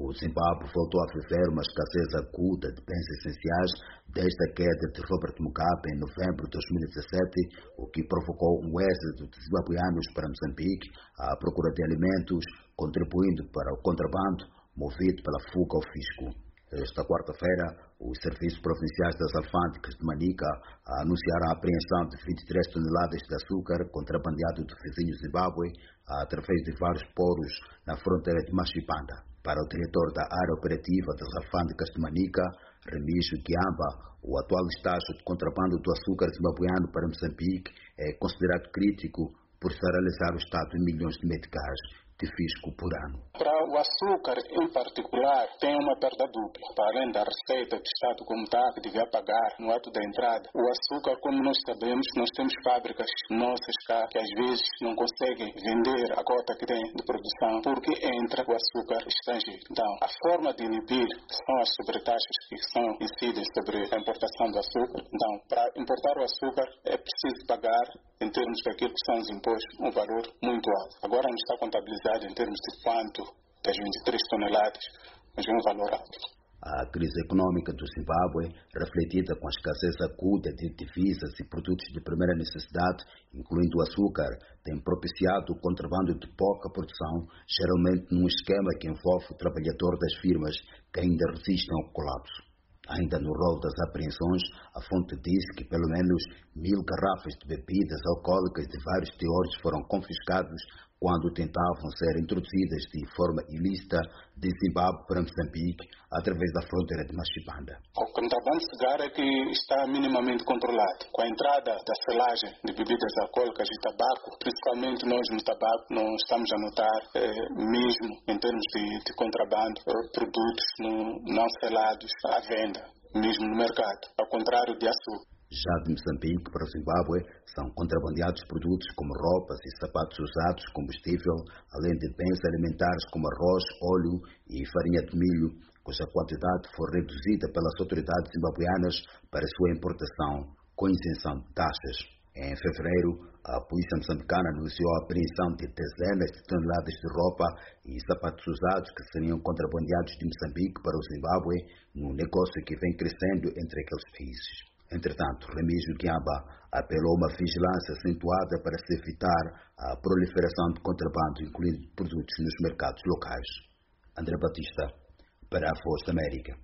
O Zimbábue voltou a viver uma escassez aguda de bens essenciais desde a queda de Robert Mugabe em novembro de 2017, o que provocou um êxodo de zimbabueanos para Moçambique à procura de alimentos, contribuindo para o contrabando movido pela fuga ao fisco. Esta quarta-feira, os serviços provinciais das alfândegas de Manica anunciaram a apreensão de 23 toneladas de açúcar contrabandeado do vizinho Zimbábue através de vários poros na fronteira de Machipanda. Para o diretor da área operativa das alfândegas de Manica, Remígio Guiamba, o atual estágio de contrabando do açúcar zimbabueano para Moçambique é considerado crítico por se realizar o Estado em milhões de meticais de fisco por ano. Para o açúcar, em particular, tem uma perda dupla. Para além da receita do Estado como está, que devia pagar no ato da entrada, o açúcar, como nós sabemos, nós temos fábricas nossas cá que às vezes não conseguem vender a cota que tem de produção porque entra o açúcar estrangeiro. Então, a forma de inibir são as sobretaxas que incidem sobre a importação do açúcar. Então, para importar o açúcar é preciso pagar, em termos daquilo que são os impostos, um valor muito alto. Agora não está contabilizado em termos de quanto das 23 toneladas, mas é um valor alto. A crise econômica do Zimbábue, refletida com a escassez aguda de divisas e produtos de primeira necessidade, incluindo o açúcar, tem propiciado o contrabando de pouca produção, geralmente num esquema que envolve o trabalhador das firmas que ainda resistem ao colapso. Ainda no rol das apreensões, a fonte disse que pelo menos 1.000 garrafas de bebidas alcoólicas de vários teores foram confiscadas quando tentavam ser introduzidas de forma ilícita de Zimbábue para Moçambique através da fronteira de Machipanda. O contrabando de cigarro é que está minimamente controlado. Com a entrada da selagem de bebidas alcoólicas e tabaco, principalmente nós no tabaco, não estamos a notar, mesmo em termos de contrabando, produtos não selados à venda, mesmo no mercado, ao contrário de açúcar. Já de Moçambique para o Zimbábue, são contrabandeados produtos como roupas e sapatos usados, combustível, além de bens alimentares como arroz, óleo e farinha de milho, cuja quantidade foi reduzida pelas autoridades zimbabueanas para sua importação, com isenção de taxas. Em fevereiro, a polícia moçambicana anunciou a apreensão de dezenas de toneladas de roupa e sapatos usados que seriam contrabandeados de Moçambique para o Zimbábue, num negócio que vem crescendo entre aqueles países. Entretanto, Remígio Guiamba apelou a uma vigilância acentuada para se evitar a proliferação de contrabando, incluindo produtos nos mercados locais. André Batista, para a Voz da América.